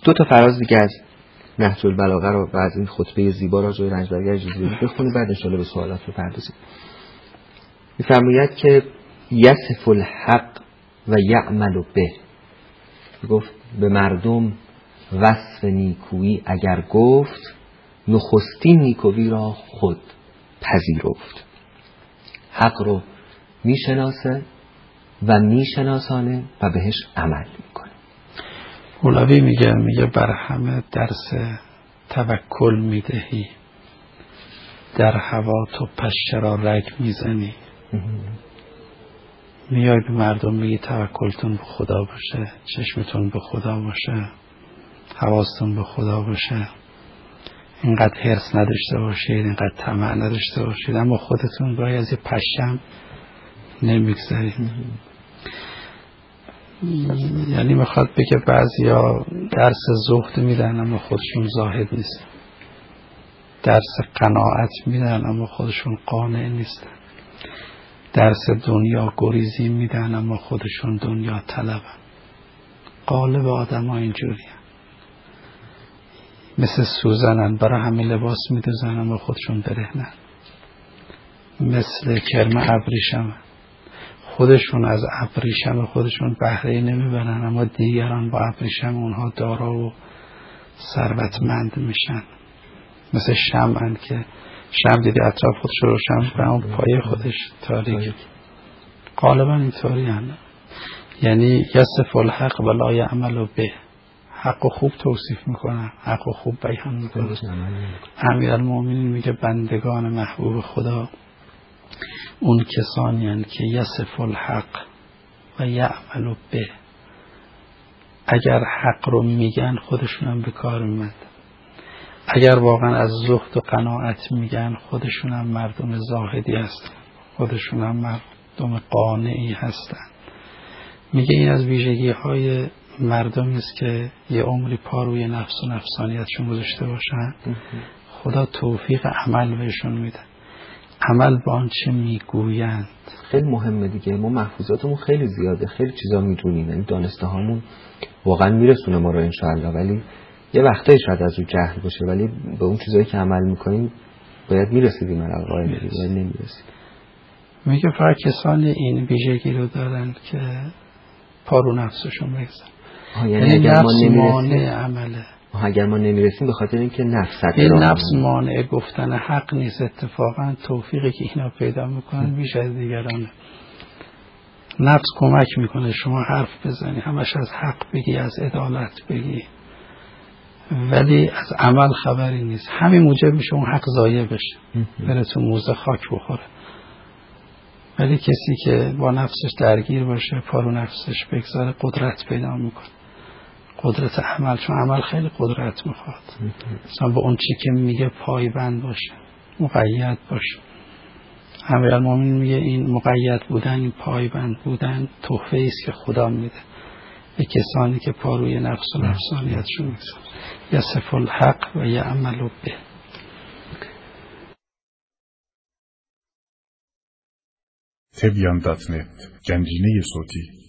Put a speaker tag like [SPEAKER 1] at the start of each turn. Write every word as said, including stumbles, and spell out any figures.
[SPEAKER 1] دو تا فراز دیگه از نهج البلاغه رو و از این خطبه زیبا را جای رنجبرگر اجازه بخونید، بعد ان شاءالله به سوالات بپردازیم. می‌فرماید که یصف الحق و یعمل به، گفت به مردم وصف نیکویی اگر گفت، نخستین نیکویی را خود پذیرفت. حق رو میشناسه و میشناسانه و بهش عمل میکنه.
[SPEAKER 2] مولوی میگه میگه بر همه درس توکل میدهی، در هوا تو پشه را رگ میزنی. میای به مردم میگی توکلتون به خدا باشه، چشمتون به خدا باشه، حواستون به خدا باشه، اینقدر حرص نداشته باشید، اینقدر طمع نداشته باشید، اما خودتون گاهی از یه پشم نمیگذارید. یعنی میخواد بگه بعضیا درس زهد میدن اما خودشون زاهد نیستن، درس قناعت میدن اما خودشون قانع نیستن، درس دنیا گریزی میدن اما خودشون دنیا طلبن. قالب آدم ها اینجوری هن. مثل سوزنن، برای همه لباس میدوزن اما خودشون برهنن. مثل کرم ابریشم، خودشون از ابریشم خودشون بهره نمیبرن اما دیگران با ابریشم اونها دارا و ثروتمند میشن. مثل شمعن که شمع دیدی اطراف خودش رو روشن و اون پای خودش تاریک. غالبا اینطوری هن. یعنی یصف الحق و لا یعمل به، حق خوب توصیف میکنن، حق خوب بیان میکنن. امیرالمومنین میگه بندگان محبوب خدا اون کسانی هن که یصف الحق و یعمل به، اگر حق رو میگن خودشون هم به کار میمند، اگر واقعا از زهد و قناعت میگن خودشون هم مردم زاهدی هستن، خودشون هم مردم قانعی هستن. میگه این از ویژگی های مردمی است که یه عمری پا روی نفس و نفسانیتشون گذاشته باشن، خدا توفیق عمل بهشون میده، عمل با آنچه میگویند.
[SPEAKER 1] خیلی مهمه دیگه، ما محفوظاتمون خیلی زیاده، خیلی چیزا میدونیم، یعنی دانسته هامون واقعا میرسونه ما رو انشاءالله، ولی یه وقتایی شاید از اون جهل باشه، ولی به اون چیزایی که عمل میکنیم باید میرسیدیم، علاقه باید نمیرسید.
[SPEAKER 2] میگه فقط کسانی این ویژگی رو دارن که پارو نفسشون بگذارن،
[SPEAKER 1] یعنی اگر ما
[SPEAKER 2] نمیرسیم عمله،
[SPEAKER 1] اگر ما نمیرسیم به خاطر اینکه نفس
[SPEAKER 2] این نفس مانع گفتن حق نیست، اتفاقا توفیقی که اینا پیدا میکنن بیش از دیگرانه. نفس کمک میکنه شما حرف بزنی، همش از حق بگی، از عدالت بگی، ولی از عمل خبری نیست. همین موجب میشه اون حق ضایع بشه، بره تو موزه خاک بخوره. ولی کسی که با نفسش درگیر باشه، پارو نفسش بگذاره، قدرت پیدا میکنه، قدرت عمل، چون عمل خیلی قدرت میخواد. مثلا به اون چی که میگه پایبند باشه، مقید باشه. امیرالمومنین میگه این مقید بودن، این پایبند بودن تحفه است که خدا میده به کسانی که پا روی نفس و نفسانیتشون میگذارن. یصف الحق و یعمل به.
[SPEAKER 3] تبیان دات نت، گنجینه صوتی.